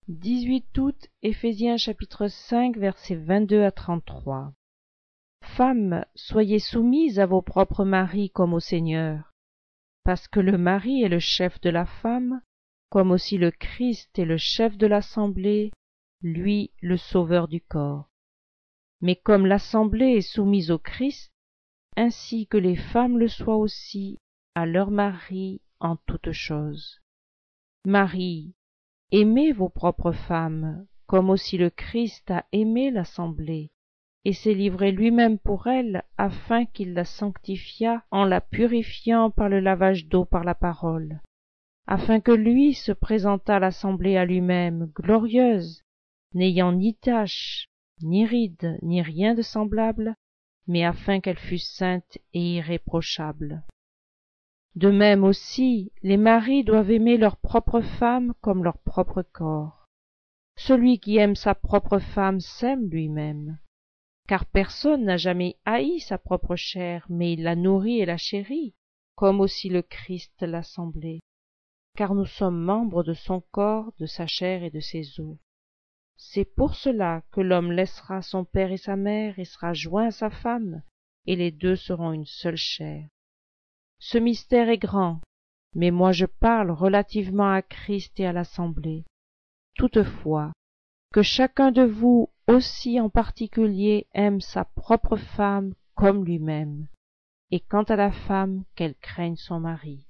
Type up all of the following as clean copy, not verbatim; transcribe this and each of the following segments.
18 août, Éphésiens chapitre 5, versets 22 à 33. Femmes, soyez soumises à vos propres maris comme au Seigneur, parce que le mari est le chef de la femme, comme aussi le Christ est le chef de l'assemblée, lui le sauveur du corps. Mais comme l'assemblée est soumise au Christ, ainsi que les femmes le soient aussi à leur mari en toutes choses. Maris, aimez vos propres femmes, comme aussi le Christ a aimé l'assemblée, et s'est livré lui-même pour elle, afin qu'il la sanctifiât en la purifiant par le lavage d'eau par la parole, afin que lui se présentât l'assemblée à lui-même, glorieuse, n'ayant ni tache, ni ride, ni rien de semblable, mais afin qu'elle fût sainte et irréprochable. De même aussi, les maris doivent aimer leurs propres femmes comme leur propre corps. Celui qui aime sa propre femme s'aime lui-même, car personne n'a jamais haï sa propre chair, mais il la nourrit et la chérit, comme aussi le Christ l'assemblée, car nous sommes membres de son corps, de sa chair et de ses os. C'est pour cela que l'homme laissera son père et sa mère et sera joint à sa femme, et les deux seront une seule chair. Ce mystère est grand, mais moi je parle relativement à Christ et à l'assemblée. Toutefois, que chacun de vous aussi en particulier aime sa propre femme comme lui-même, et quant à la femme, qu'elle craigne son mari.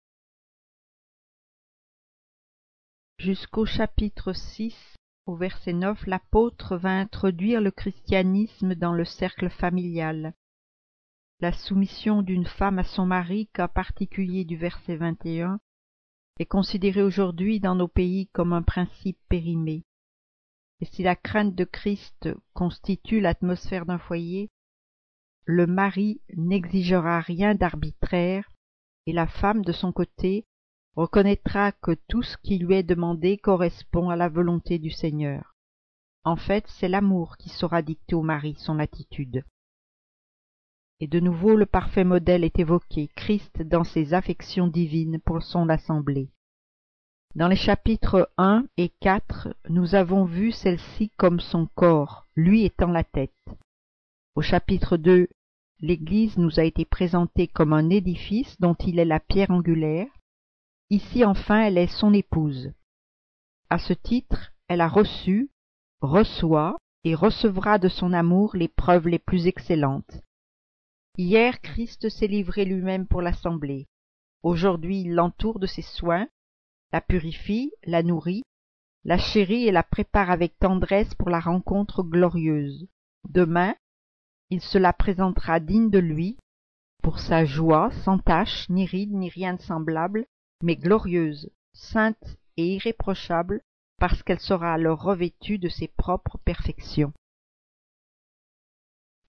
Jusqu'au chapitre 6, au verset 9, l'apôtre va introduire le christianisme dans le cercle familial. La soumission d'une femme à son mari, cas particulier du verset 21, est considérée aujourd'hui dans nos pays comme un principe périmé. Et si la crainte de Christ constitue l'atmosphère d'un foyer, le mari n'exigera rien d'arbitraire et la femme, de son côté, reconnaîtra que tout ce qui lui est demandé correspond à la volonté du Seigneur. En fait, c'est l'amour qui saura dicter au mari son attitude. Et de nouveau, le parfait modèle est évoqué, Christ dans ses affections divines pour son assemblée. Dans les chapitres 1 et 4, nous avons vu celle-ci comme son corps, lui étant la tête. Au chapitre 2, l'Église nous a été présentée comme un édifice dont il est la pierre angulaire. Ici enfin, elle est son épouse. À ce titre, elle a reçu, reçoit et recevra de son amour les preuves les plus excellentes. Hier, Christ s'est livré lui-même pour l'assemblée. Aujourd'hui, il l'entoure de ses soins, la purifie, la nourrit, la chérit et la prépare avec tendresse pour la rencontre glorieuse. Demain, il se la présentera digne de lui, pour sa joie, sans tache, ni ride, ni rien de semblable, mais glorieuse, sainte et irréprochable, parce qu'elle sera alors revêtue de ses propres perfections.